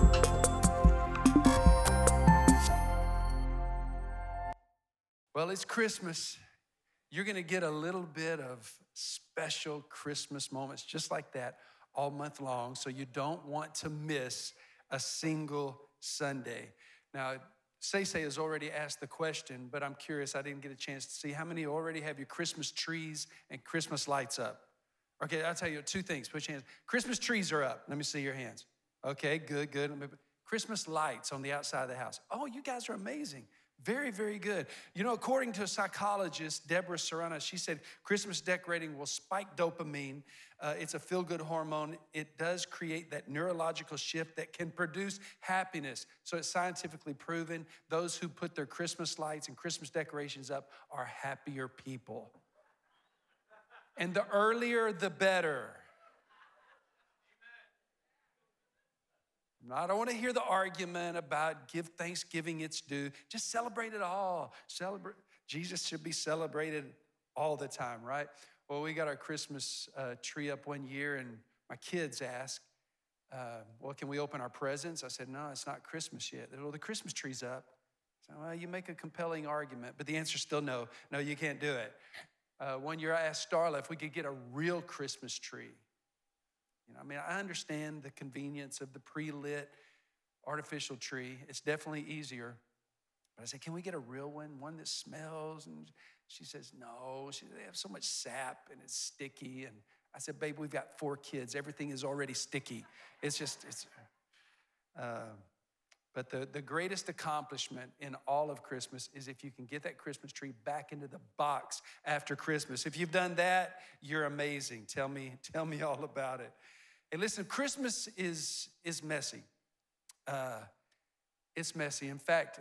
Well, it's Christmas. You're going to get a little bit of special Christmas moments just like that all month long, so you don't want to miss a single Sunday. Now, Say has already asked the question, but I'm curious, I didn't get a chance to see how many already have your Christmas trees and Christmas lights up. Okay, I'll tell you two things. Put your hands. Christmas trees are up. Let me see your hands. Okay, good. Christmas lights on the outside of the house. Oh, you guys are amazing. Very, very good. You know, according to a psychologist, Deborah Serrana, she said Christmas decorating will spike dopamine. It's a feel-good hormone. It does create that neurological shift that can produce happiness. So it's scientifically proven those who put their Christmas lights and Christmas decorations up are happier people. And the earlier, the better. I don't want to hear the argument about give Thanksgiving its due. Just celebrate it all. Jesus should be celebrated all the time, right? Well, we got our Christmas tree up one year, and my kids asked, well, can we open our presents? I said, no, it's not Christmas yet. Well, the Christmas tree's up. So, well, you make a compelling argument, but the answer's still no. No, you can't do it. One year I asked Starla if we could get a real Christmas tree. I understand the convenience of the pre-lit artificial tree. It's definitely easier. But I said, can we get a real one that smells? And she says, no. They have so much sap and it's sticky. And I said, babe, we've got 4 kids. Everything is already sticky. But the greatest accomplishment in all of Christmas is if you can get that Christmas tree back into the box after Christmas. If you've done that, you're amazing. Tell me all about it. And listen, Christmas is messy. It's messy. In fact,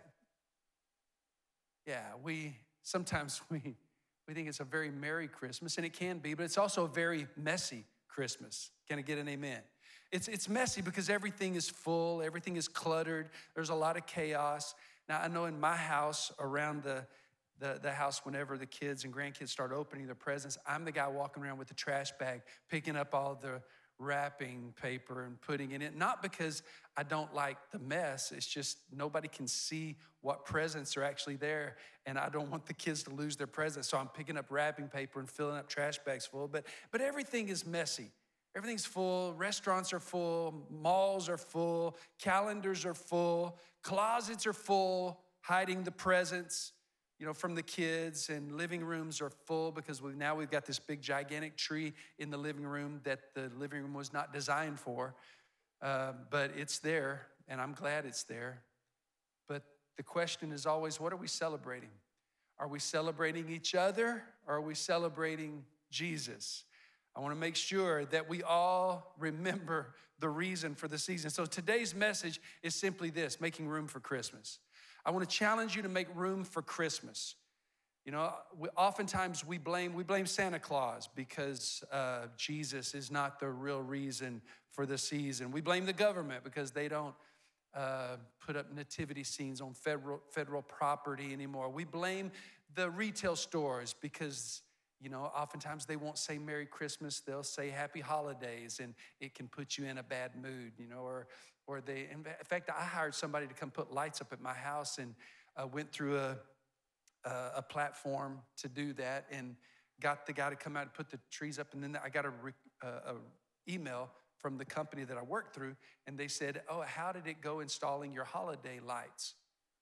we sometimes think it's a very merry Christmas, and it can be, but it's also a very messy Christmas. Can I get an amen? It's messy because everything is full, everything is cluttered. There's a lot of chaos. Now, I know in my house, around the house, whenever the kids and grandkids start opening their presents, I'm the guy walking around with the trash bag, picking up all the wrapping paper and putting it in. Not because I don't like the mess. It's just nobody can see what presents are actually there, and I don't want the kids to lose their presents. So I'm picking up wrapping paper and filling up trash bags full. But everything is messy. Everything's full. Restaurants are full. Malls are full. Calendars are full. Closets are full, hiding the presents, from the kids, and living rooms are full because we've got this big gigantic tree in the living room that the living room was not designed for, but it's there, and I'm glad it's there. But the question is always, what are we celebrating? Are we celebrating each other, or are we celebrating Jesus? I want to make sure that we all remember the reason for the season. So today's message is simply this: making room for Christmas. I want to challenge you to make room for Christmas. Oftentimes we blame Santa Claus because Jesus is not the real reason for the season. We blame the government because they don't put up nativity scenes on federal property anymore. We blame the retail stores because oftentimes they won't say Merry Christmas, they'll say Happy Holidays, and it can put you in a bad mood, or they, in fact, I hired somebody to come put lights up at my house, and went through a platform to do that, and got the guy to come out and put the trees up, and then I got a email from the company that I worked through, and they said, oh, how did it go installing your holiday lights?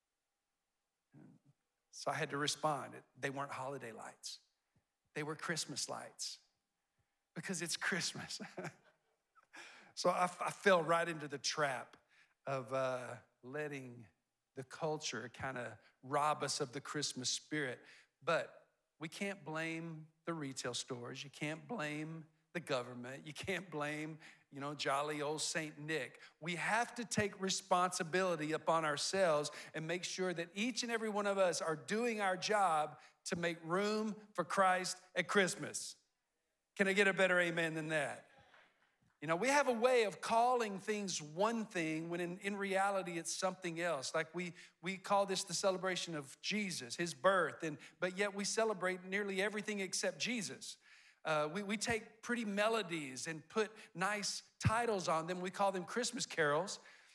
So I had to respond, they weren't holiday lights. They were Christmas lights, because it's Christmas. So I fell right into the trap of letting the culture kind of rob us of the Christmas spirit. But we can't blame the retail stores. You can't blame the government. You can't blame, jolly old Saint Nick. We have to take responsibility upon ourselves and make sure that each and every one of us are doing our job to make room for Christ at Christmas. Can I get a better amen than that? We have a way of calling things one thing when in reality it's something else. Like we call this the celebration of Jesus, his birth, but yet we celebrate nearly everything except Jesus. We take pretty melodies and put nice titles on them. We call them Christmas carols.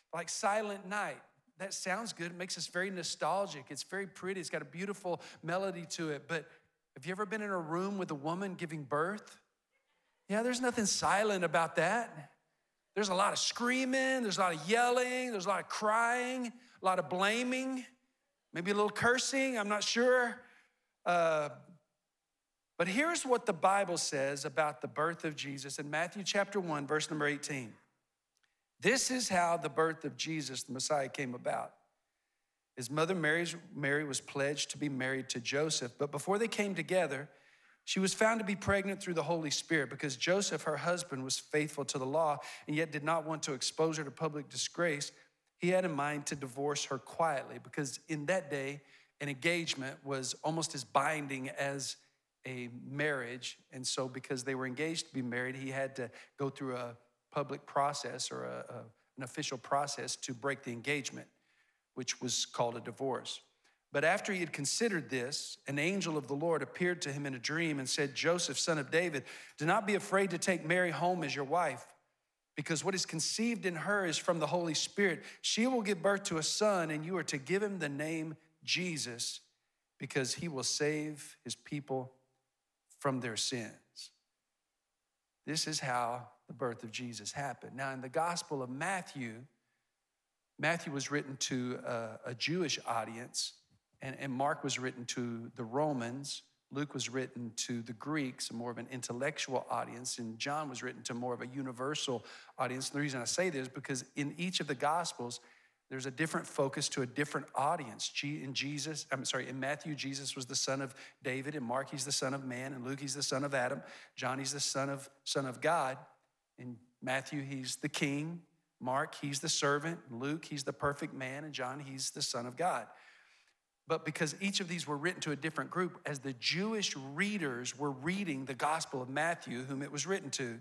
Like Silent Night. That sounds good. It makes us very nostalgic. It's very pretty. It's got a beautiful melody to it. But have you ever been in a room with a woman giving birth? Yeah, there's nothing silent about that. There's a lot of screaming, there's a lot of yelling, there's a lot of crying, a lot of blaming, maybe a little cursing, I'm not sure. But here's what the Bible says about the birth of Jesus in Matthew chapter 1, verse number 18. This is how the birth of Jesus, the Messiah, came about. His mother Mary was pledged to be married to Joseph, but before they came together, she was found to be pregnant through the Holy Spirit because Joseph, her husband, was faithful to the law and yet did not want to expose her to public disgrace. He had in mind to divorce her quietly because in that day, an engagement was almost as binding as a marriage. And so because they were engaged to be married, he had to go through a public process or an official process to break the engagement, which was called a divorce. But after he had considered this, an angel of the Lord appeared to him in a dream and said, Joseph, son of David, do not be afraid to take Mary home as your wife, because what is conceived in her is from the Holy Spirit. She will give birth to a son, and you are to give him the name Jesus, because he will save his people from their sins. This is how the birth of Jesus happened. Now, in the Gospel of Matthew was written to a Jewish audience, and Mark was written to the Romans. Luke was written to the Greeks, more of an intellectual audience, and John was written to more of a universal audience. And the reason I say this is because in each of the Gospels, there's a different focus to a different audience. In Matthew, Jesus was the son of David. In Mark, he's the son of man. In Luke, he's the son of Adam. John, he's the son of God. In Matthew, he's the king. Mark, he's the servant. Luke, he's the perfect man. And John, he's the son of God. But because each of these were written to a different group, as the Jewish readers were reading the Gospel of Matthew, whom it was written to,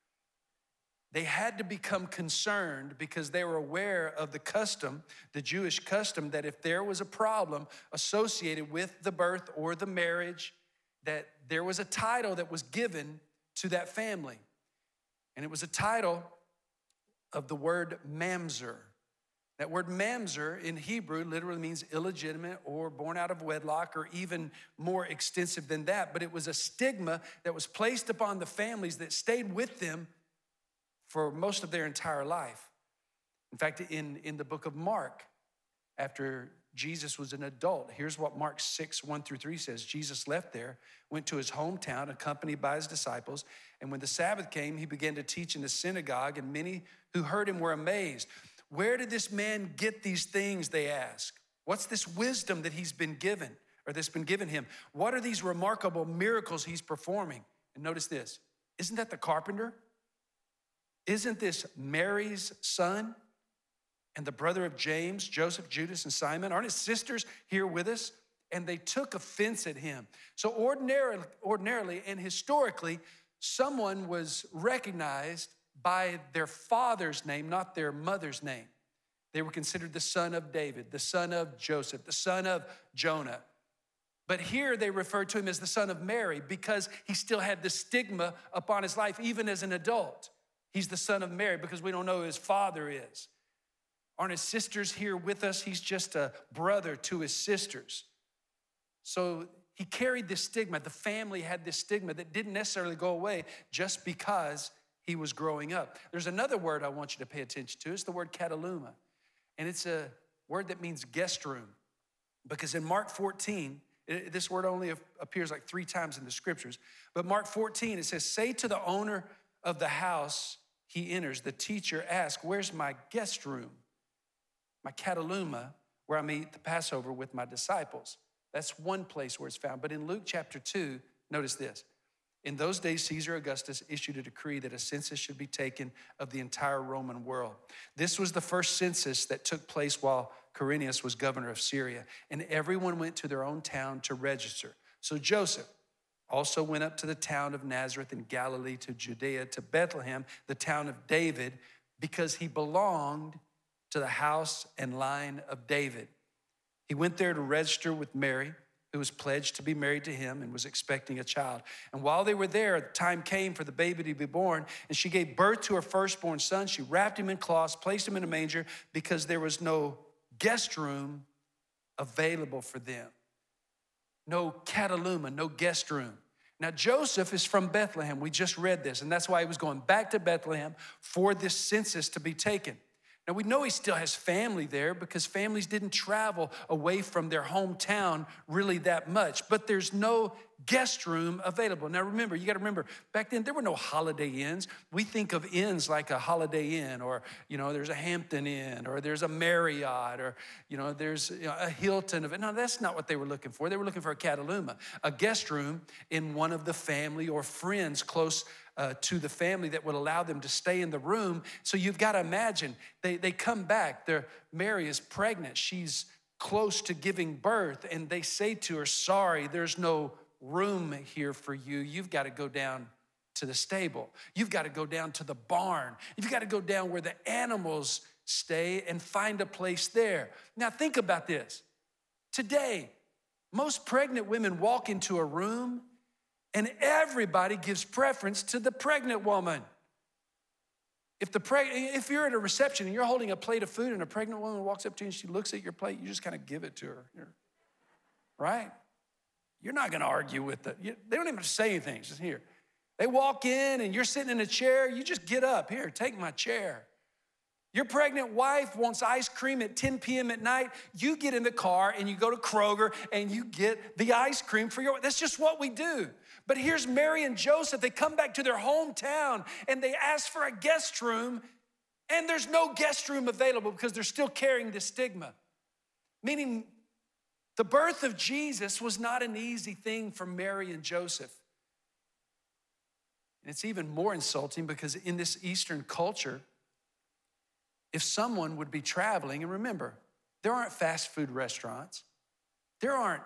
they had to become concerned because they were aware of the custom, the Jewish custom, that if there was a problem associated with the birth or the marriage, that there was a title that was given to that family. And it was a title of the word mamzer. That word mamzer in Hebrew literally means illegitimate or born out of wedlock or even more extensive than that. But it was a stigma that was placed upon the families that stayed with them for most of their entire life. In fact, in the book of Mark, after Jesus was an adult, here's what Mark 6, 1-3 says. Jesus left there, went to his hometown, accompanied by his disciples. And when the Sabbath came, he began to teach in the synagogue, and many who heard him were amazed. Where did this man get these things, they ask? What's this wisdom that he's been given, or that's been given him? What are these remarkable miracles he's performing? And notice this, isn't that the carpenter? Isn't this Mary's son and the brother of James, Joseph, Judas, and Simon? Aren't his sisters here with us? And they took offense at him. So ordinarily and historically, someone was recognized by their father's name, not their mother's name. They were considered the son of David, the son of Joseph, the son of Jonah. But here they referred to him as the son of Mary because he still had the stigma upon his life, even as an adult. He's the son of Mary because we don't know who his father is. Aren't his sisters here with us? He's just a brother to his sisters. So he carried this stigma. The family had this stigma that didn't necessarily go away just because he was growing up. There's another word I want you to pay attention to. It's the word kataluma. And it's a word that means guest room. Because in Mark 14, this word only appears like 3 times in the scriptures. But Mark 14, it says, say to the owner of the house he enters, the teacher asks, where's my guest room? My kataluma, where I meet the Passover with my disciples. That's one place where it's found. But in Luke chapter 2, notice this. In those days, Caesar Augustus issued a decree that a census should be taken of the entire Roman world. This was the first census that took place while Quirinius was governor of Syria, and everyone went to their own town to register. So Joseph also went up to the town of Nazareth in Galilee, to Judea, to Bethlehem, the town of David, because he belonged to the house and line of David. He went there to register with Mary, who was pledged to be married to him and was expecting a child. And while they were there, the time came for the baby to be born, and she gave birth to her firstborn son. She wrapped him in cloths, placed him in a manger because there was no guest room available for them. No cataluma, no guest room. Now, Joseph is from Bethlehem. We just read this, and that's why he was going back to Bethlehem for this census to be taken. Now, we know he still has family there because families didn't travel away from their hometown really that much, but there's no guest room available. Now, remember, you got to remember, back then there were no Holiday Inns. We think of inns like a Holiday Inn, or, there's a Hampton Inn, or there's a Marriott, or, there's a Hilton. No, that's not what they were looking for. They were looking for a cataluma, a guest room in one of the family or friends close to the family that would allow them to stay in the room. So you've got to imagine, they come back. Mary is pregnant. She's close to giving birth, and they say to her, sorry, there's no room here for you. You've got to go down to the stable. You've got to go down to the barn. You've got to go down where the animals stay and find a place there. Now think about this. Today, most pregnant women walk into a room and everybody gives preference to the pregnant woman. If you're at a reception and you're holding a plate of food and a pregnant woman walks up to you and she looks at your plate, you just kind of give it to her, right? You're not going to argue with them. They don't even say anything, just here. They walk in and you're sitting in a chair, you just get up. Here, take my chair. Your pregnant wife wants ice cream at 10 p.m. at night. You get in the car and you go to Kroger and you get the ice cream for that's just what we do. But here's Mary and Joseph. They come back to their hometown and they ask for a guest room, and there's no guest room available because they're still carrying the stigma. Meaning the birth of Jesus was not an easy thing for Mary and Joseph. And it's even more insulting because in this Eastern culture, if someone would be traveling, and remember, there aren't fast food restaurants. There aren't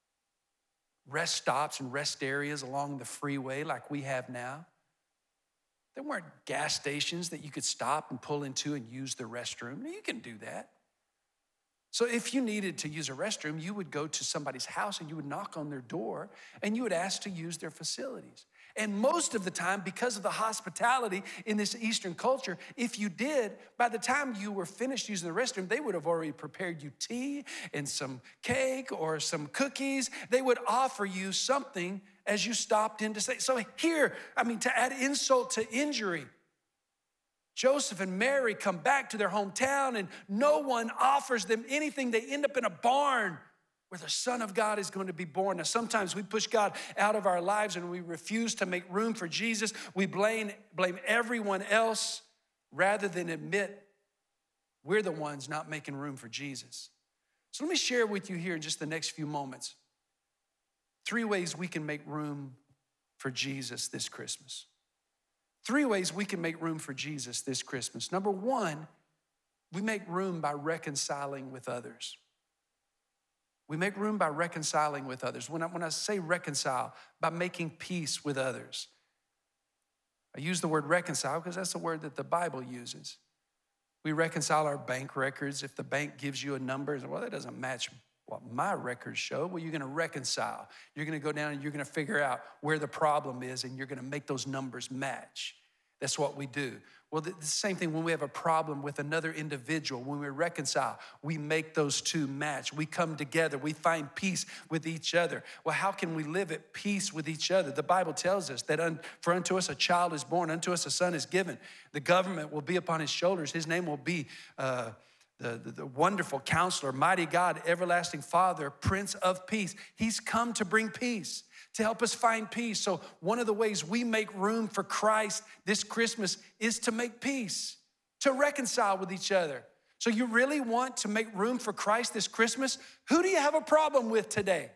rest stops and rest areas along the freeway like we have now. There weren't gas stations that you could stop and pull into and use the restroom. You can do that. So if you needed to use a restroom, you would go to somebody's house and you would knock on their door and you would ask to use their facilities. And most of the time, because of the hospitality in this Eastern culture, if you did, by the time you were finished using the restroom, they would have already prepared you tea and some cake or some cookies. They would offer you something as you stopped in to say. So here, to add insult to injury, Joseph and Mary come back to their hometown and no one offers them anything. They end up in a barn where the Son of God is going to be born. Now, sometimes we push God out of our lives and we refuse to make room for Jesus. We blame everyone else rather than admit we're the ones not making room for Jesus. So let me share with you here in just the next few moments 3 ways we can make room for Jesus this Christmas. 3 ways we can make room for Jesus this Christmas. Number 1, we make room by reconciling with others. We make room by reconciling with others. When I say reconcile, by making peace with others. I use the word reconcile because that's the word that the Bible uses. We reconcile our bank records. If the bank gives you a number, well, that doesn't match what my records show. Well, you're going to reconcile. You're going to go down and you're going to figure out where the problem is and you're going to make those numbers match. That's what we do. Well, the same thing when we have a problem with another individual, when we reconcile, we make those two match. We come together, we find peace with each other. Well, how can we live at peace with each other? The Bible tells us that for unto us a child is born, unto us a son is given. The government will be upon his shoulders. His name will be the wonderful counselor, mighty God, everlasting Father, Prince of Peace. He's come to bring peace, to help us find peace. So one of the ways we make room for Christ this Christmas is to make peace, to reconcile with each other. So you really want to make room for Christ this Christmas? Who do you have a problem with today?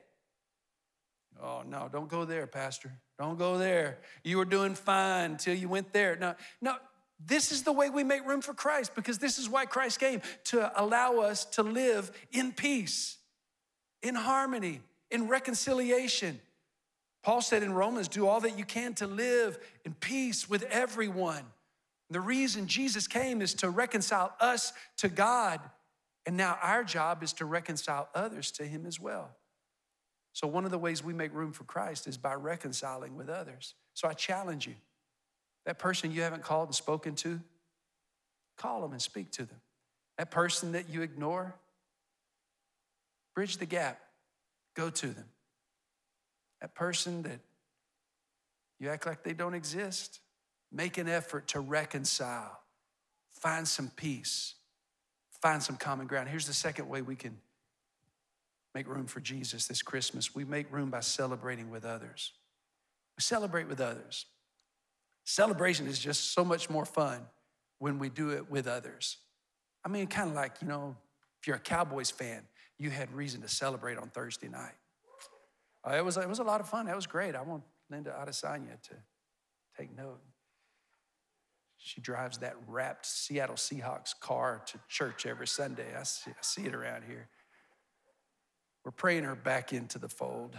Oh, no, don't go there, Pastor. Don't go there. You were doing fine until you went there. No, this is the way we make room for Christ, because this is why Christ came, to allow us to live in peace, in harmony, in reconciliation. Paul said in Romans, do all that you can to live in peace with everyone. The reason Jesus came is to reconcile us to God. And now our job is to reconcile others to him as well. So one of the ways we make room for Christ is by reconciling with others. So I challenge you, that person you haven't called and spoken to, call them and speak to them. That person that you ignore, bridge the gap, go to them. That person that you act like they don't exist, make an effort to reconcile, find some peace, find some common ground. Here's the second way we can make room for Jesus this Christmas. We make room by celebrating with others. We celebrate with others. Celebration is just so much more fun when we do it with others. I mean, kind of like, if you're a Cowboys fan, you had reason to celebrate on Thursday night. It was a lot of fun. That was great. I want Linda Adesanya to take note. She drives that wrapped Seattle Seahawks car to church every Sunday. I see it around here. We're praying her back into the fold.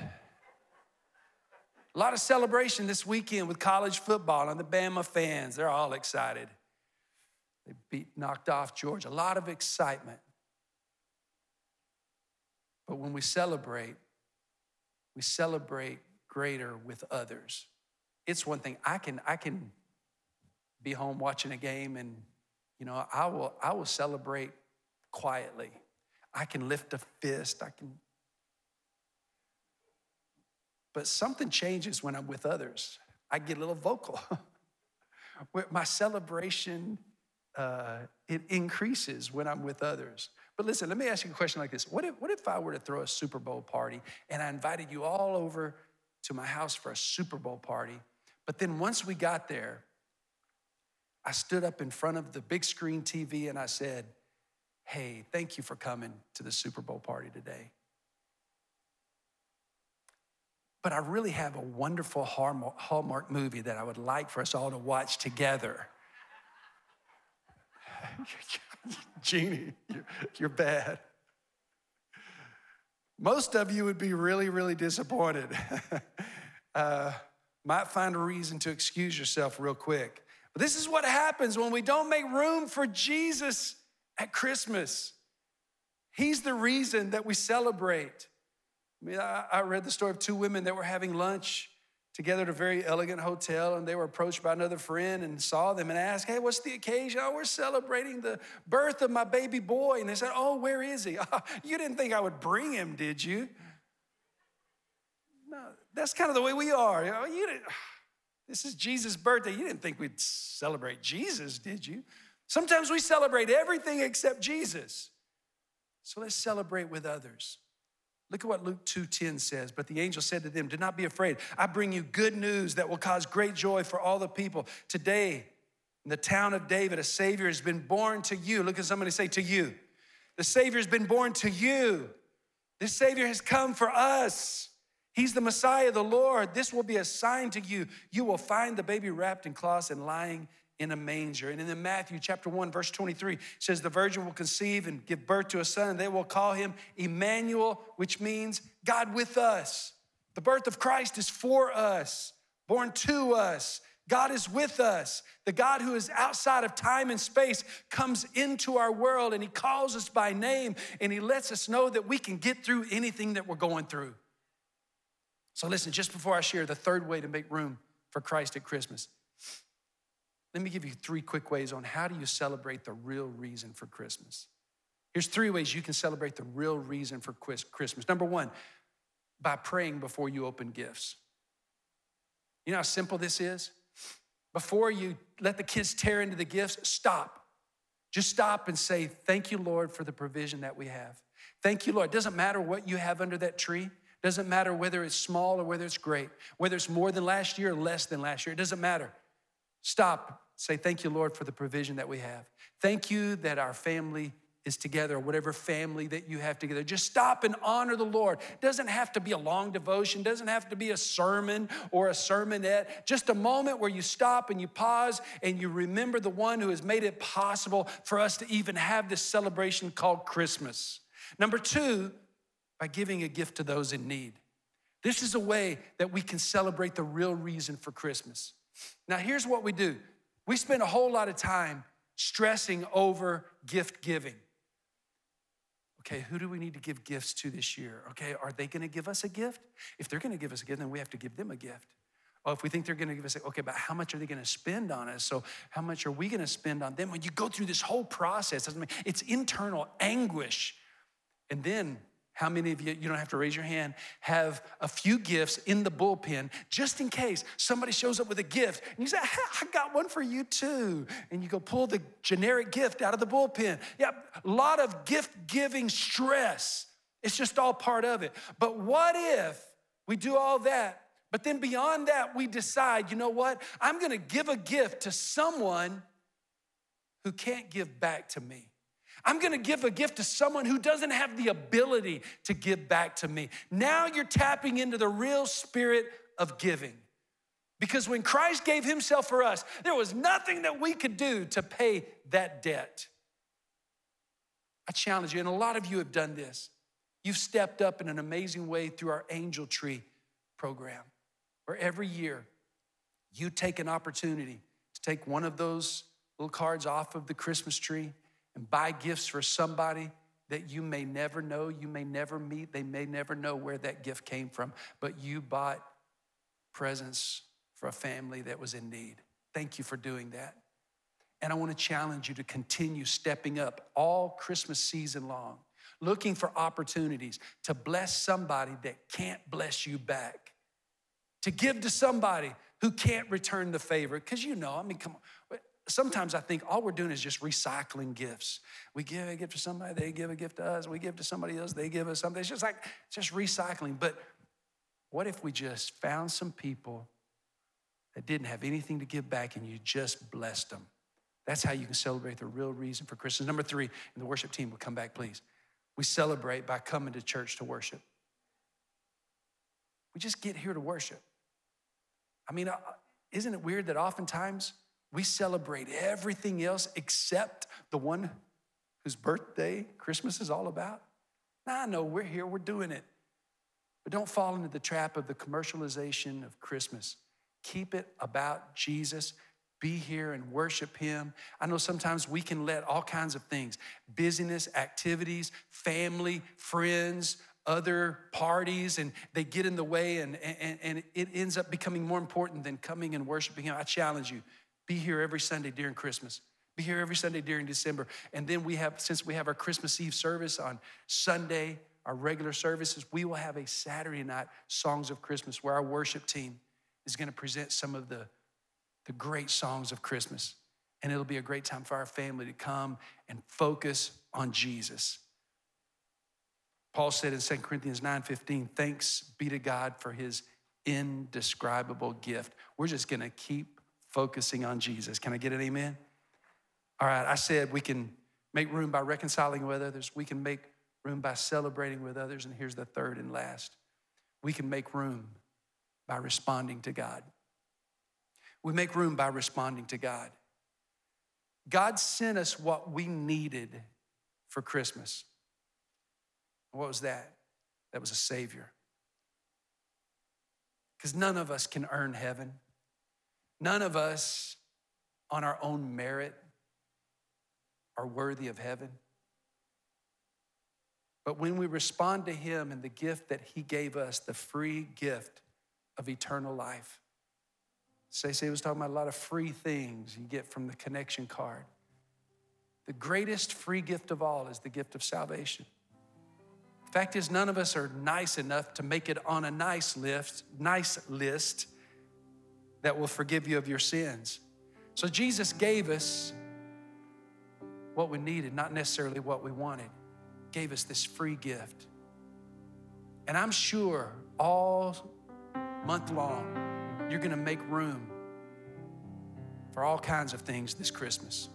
A lot of celebration this weekend with college football and the Bama fans. They're all excited. They knocked off Georgia. A lot of excitement. But when we celebrate greater with others. It's one thing, I can be home watching a game and, I will celebrate quietly. I can lift a fist, but something changes when I'm with others. I get a little vocal. My celebration, it increases when I'm with others. But listen, let me ask you a question like this. What if I were to throw a Super Bowl party and I invited you all over to my house for a Super Bowl party, but then once we got there, I stood up in front of the big screen TV and I said, hey, thank you for coming to the Super Bowl party today. But I really have a wonderful Hallmark movie that I would like for us all to watch together. Jeannie, you're bad. Most of you would be really, really disappointed. Might find a reason to excuse yourself real quick. But this is what happens when we don't make room for Jesus at Christmas. He's the reason that we celebrate. I read the story of two women that were having lunch together at a very elegant hotel, and they were approached by another friend and saw them and asked, hey, what's the occasion? Oh, we're celebrating the birth of my baby boy. And they said, oh, where is he? Oh, you didn't think I would bring him, did you? No, that's kind of the way we are. This is Jesus' birthday. You didn't think we'd celebrate Jesus, did you? Sometimes we celebrate everything except Jesus. So let's celebrate with others. Look at what Luke 2:10 says. But the angel said to them, do not be afraid. I bring you good news that will cause great joy for all the people. Today, in the town of David, a Savior has been born to you. Look at somebody say, to you. The Savior has been born to you. This Savior has come for us. He's the Messiah, the Lord. This will be a sign to you. You will find the baby wrapped in cloths and lying in a manger. And in Matthew chapter 1, verse 23, says the virgin will conceive and give birth to a son, and they will call him Emmanuel, which means God with us. The birth of Christ is for us, born to us. God is with us. The God who is outside of time and space comes into our world, and he calls us by name, and he lets us know that we can get through anything that we're going through. So listen, just before I share the third way to make room for Christ at Christmas, let me give you 3 quick ways on how do you celebrate the real reason for Christmas. Here's 3 ways you can celebrate the real reason for Christmas. Number 1, by praying before you open gifts. You know how simple this is? Before you let the kids tear into the gifts, stop. Just stop and say, thank you, Lord, for the provision that we have. Thank you, Lord. It doesn't matter what you have under that tree. It doesn't matter whether it's small or whether it's great, whether it's more than last year or less than last year. It doesn't matter. Stop. Say, thank you, Lord, for the provision that we have. Thank you that our family is together, or whatever family that you have together. Just stop and honor the Lord. It doesn't have to be a long devotion. It doesn't have to be a sermon or a sermonette. Just a moment where you stop and you pause and you remember the one who has made it possible for us to even have this celebration called Christmas. Number 2, by giving a gift to those in need. This is a way that we can celebrate the real reason for Christmas. Now, here's what we do. We spend a whole lot of time stressing over gift giving. Okay, who do we need to give gifts to this year? Okay, are they gonna give us a gift? If they're gonna give us a gift, then we have to give them a gift. Or if we think they're gonna give us, okay, but how much are they gonna spend on us? So how much are we gonna spend on them? When you go through this whole process, it's internal anguish. And then how many of you don't have to raise your hand, have a few gifts in the bullpen just in case somebody shows up with a gift and you say, I got one for you too. And you go pull the generic gift out of the bullpen. Yeah, a lot of gift giving stress. It's just all part of it. But what if we do all that, but then beyond that, we decide, you know what? I'm gonna give a gift to someone who can't give back to me. I'm gonna give a gift to someone who doesn't have the ability to give back to me. Now you're tapping into the real spirit of giving. Because when Christ gave himself for us, there was nothing that we could do to pay that debt. I challenge you, and a lot of you have done this. You've stepped up in an amazing way through our Angel Tree program, where every year you take an opportunity to take one of those little cards off of the Christmas tree and buy gifts for somebody that you may never know, you may never meet, they may never know where that gift came from, but you bought presents for a family that was in need. Thank you for doing that. And I want to challenge you to continue stepping up all Christmas season long, looking for opportunities to bless somebody that can't bless you back, to give to somebody who can't return the favor. Because come on. Sometimes I think all we're doing is just recycling gifts. We give a gift to somebody, they give a gift to us. We give to somebody else, they give us something. It's just recycling. But what if we just found some people that didn't have anything to give back and you just blessed them? That's how you can celebrate the real reason for Christmas. Number 3, and the worship team will come back, please. We celebrate by coming to church to worship. We just get here to worship. Isn't it weird that oftentimes we celebrate everything else except the one whose birthday Christmas is all about? I know we're here, we're doing it. But don't fall into the trap of the commercialization of Christmas. Keep it about Jesus. Be here and worship him. I know sometimes we can let all kinds of things, busyness, activities, family, friends, other parties, and they get in the way and it ends up becoming more important than coming and worshiping him. I challenge you. Be here every Sunday during Christmas. Be here every Sunday during December. And then since we have our Christmas Eve service on Sunday, our regular services, we will have a Saturday night Songs of Christmas where our worship team is gonna present some of the great songs of Christmas. And it'll be a great time for our family to come and focus on Jesus. Paul said in 2 Corinthians 9:15, thanks be to God for his indescribable gift. We're just gonna keep focusing on Jesus. Can I get an amen? All right, I said we can make room by reconciling with others. We can make room by celebrating with others. And here's the third and last. We can make room by responding to God. We make room by responding to God. God sent us what we needed for Christmas. What was that? That was a Savior. Because none of us can earn heaven. None of us on our own merit are worthy of heaven. But when we respond to him and the gift that he gave us, the free gift of eternal life. Stacey was talking about a lot of free things you get from the connection card. The greatest free gift of all is the gift of salvation. The fact is, none of us are nice enough to make it on a nice list that will forgive you of your sins. So Jesus gave us what we needed, not necessarily what we wanted. Gave us this free gift. And I'm sure all month long, you're gonna make room for all kinds of things this Christmas.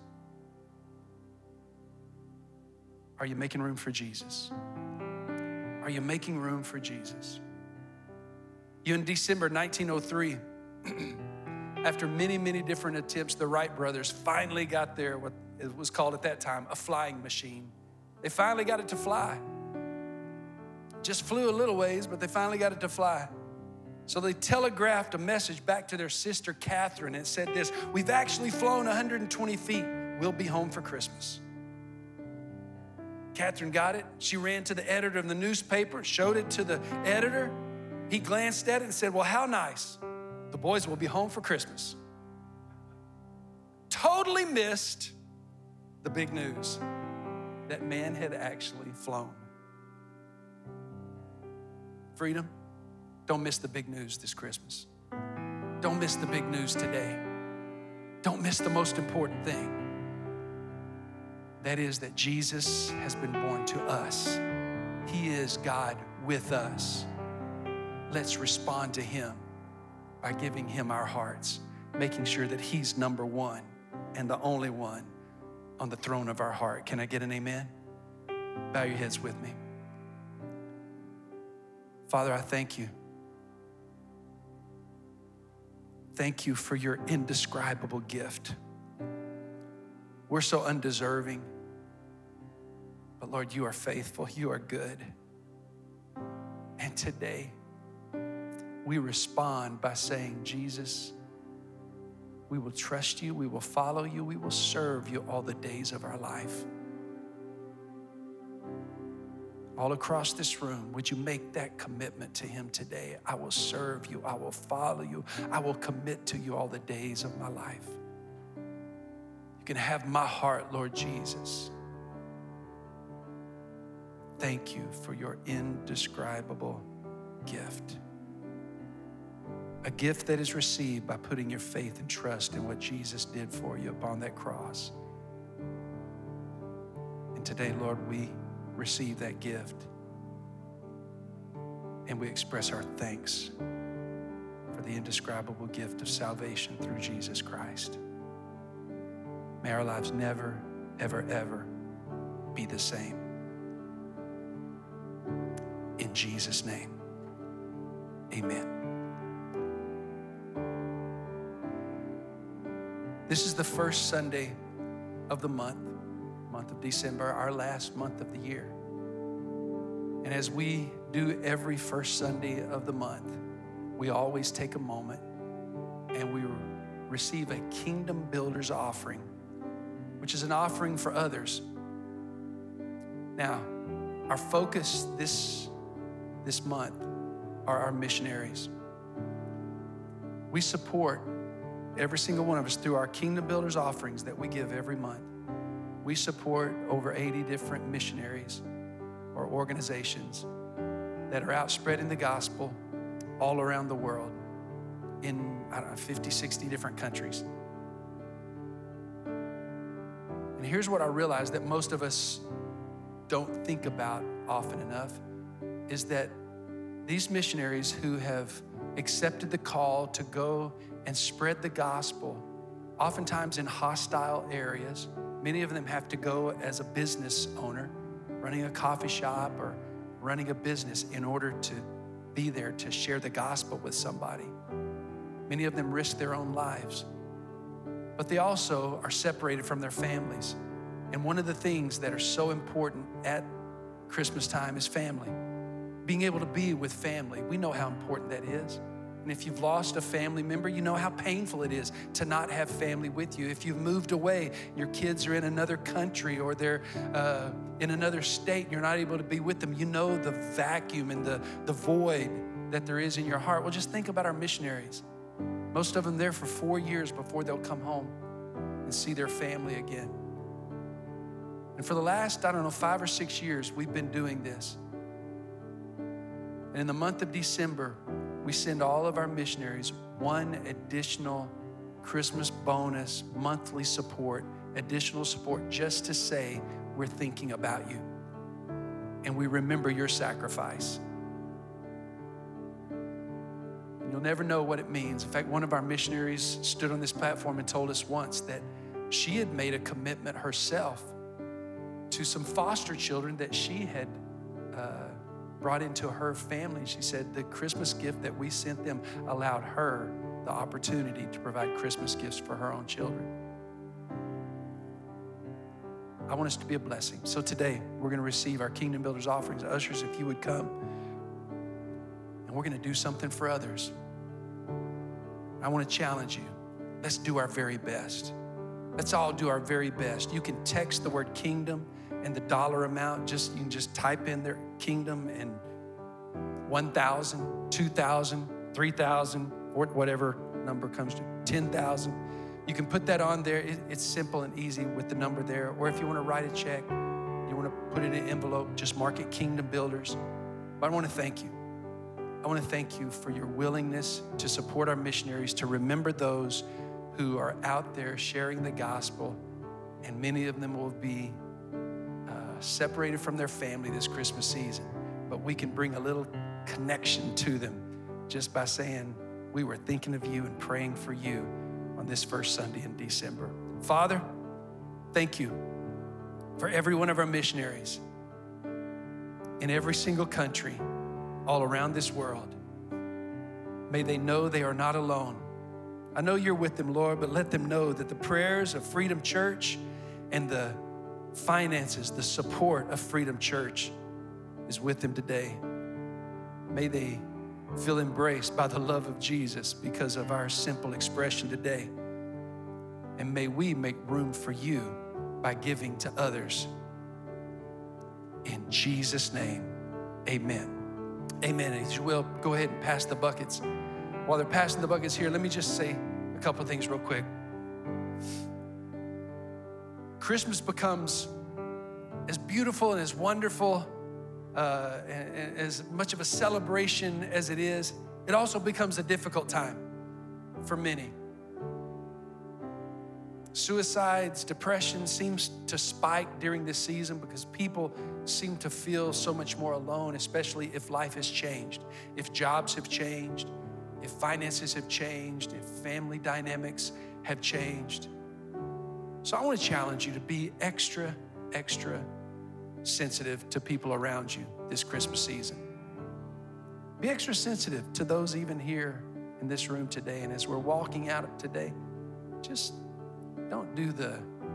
Are you making room for Jesus? Are you making room for Jesus? In December 1903, after many, many different attempts, the Wright brothers finally got there, what it was called at that time, a flying machine. They finally got it to fly. Just flew a little ways, but they finally got it to fly. So they telegraphed a message back to their sister, Catherine, and it said this: we've actually flown 120 feet. We'll be home for Christmas. Catherine got it. She ran to the editor of the newspaper, showed it to the editor. He glanced at it and said, well, how nice. The boys will be home for Christmas. Totally missed the big news that man had actually flown. Freedom, don't miss the big news this Christmas. Don't miss the big news today. Don't miss the most important thing. That is that Jesus has been born to us. He is God with us. Let's respond to him by giving him our hearts, making sure that he's number one and the only one on the throne of our heart. Can I get an amen? Bow your heads with me. Father, I thank you. Thank you for your indescribable gift. We're so undeserving, but Lord, you are faithful, you are good. And today, we respond by saying, Jesus, we will trust you, we will follow you, we will serve you all the days of our life. All across this room, would you make that commitment to him today? I will serve you, I will follow you, I will commit to you all the days of my life. You can have my heart, Lord Jesus. Thank you for your indescribable gift. A gift that is received by putting your faith and trust in what Jesus did for you upon that cross. And today, Lord, we receive that gift and we express our thanks for the indescribable gift of salvation through Jesus Christ. May our lives never, ever, ever be the same. In Jesus' name, amen. This is the first Sunday of the month of December, our last month of the year. And as we do every first Sunday of the month, we always take a moment and we receive a Kingdom Builders offering, which is an offering for others. Now, our focus this month are our missionaries. We support every single one of us through our Kingdom Builders offerings that we give every month. We support over 80 different missionaries or organizations that are out spreading the gospel all around the world in, 50, 60 different countries. And here's what I realize that most of us don't think about often enough is that these missionaries who have accepted the call to go and spread the gospel, oftentimes in hostile areas. Many of them have to go as a business owner, running a coffee shop or running a business in order to be there to share the gospel with somebody. Many of them risk their own lives, but they also are separated from their families. And one of the things that are so important at Christmas time is family. Being able to be with family. We know how important that is. And if you've lost a family member, you know how painful it is to not have family with you. If you've moved away, your kids are in another country or they're in another state, and you're not able to be with them, you know the vacuum and the void that there is in your heart. Well, just think about our missionaries. Most of them there for 4 years before they'll come home and see their family again. And for the last, 5 or 6 years, we've been doing this. And in the month of December, we send all of our missionaries one additional Christmas bonus, monthly support, additional support, just to say we're thinking about you. And we remember your sacrifice. And you'll never know what it means. In fact, one of our missionaries stood on this platform and told us once that she had made a commitment herself to some foster children that she had brought into her family. She said the Christmas gift that we sent them allowed her the opportunity to provide Christmas gifts for her own children. I want us to be a blessing. So today, we're going to receive our Kingdom Builders offerings. Ushers, if you would come, and we're going to do something for others. I want to challenge you. Let's do our very best. Let's all do our very best. You can text the word kingdom and the dollar amount. You can just type in their kingdom and 1,000, 2,000, 3,000, or whatever number comes to 10,000. You can put that on there. It's simple and easy with the number there. Or if you want to write a check, you want to put it in an envelope, just mark it Kingdom Builders. But I want to thank you. I want to thank you for your willingness to support our missionaries, to remember those who are out there sharing the gospel, and many of them will be separated from their family this Christmas season. But we can bring a little connection to them just by saying, we were thinking of you and praying for you on this first Sunday in December. Father, thank you for every one of our missionaries in every single country all around this world. May they know they are not alone. I know you're with them, Lord, but let them know that the prayers of Freedom Church and the finances, the support of Freedom Church is with them today. May they feel embraced by the love of Jesus because of our simple expression today. And may we make room for you by giving to others. In Jesus' name, amen. Amen. As you will, go ahead and pass the buckets. While they're passing the buckets here, let me just say a couple of things real quick. Christmas becomes as beautiful and as wonderful and as much of a celebration as it is, it also becomes a difficult time for many. Suicides, depression seems to spike during this season because people seem to feel so much more alone, especially if life has changed, if jobs have changed, if finances have changed, if family dynamics have changed. So I want to challenge you to be extra sensitive to people around you this Christmas season. Be extra sensitive to those even here in this room today. And as we're walking out today, just don't do the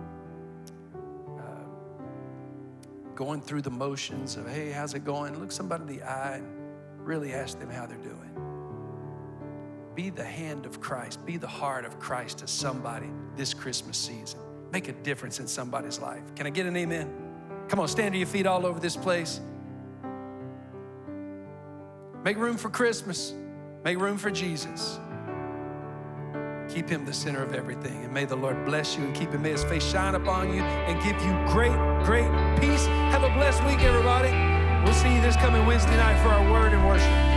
going through the motions of, hey, how's it going? Look somebody in the eye and really ask them how they're doing. Be the hand of Christ. Be the heart of Christ to somebody this Christmas season. Make a difference in somebody's life. Can I get an amen? Come on, stand to your feet all over this place. Make room for Christmas. Make room for Jesus. Keep him the center of everything. And may the Lord bless you and keep him. May his face shine upon you and give you great peace. Have a blessed week, everybody. We'll see you this coming Wednesday night for our word and worship.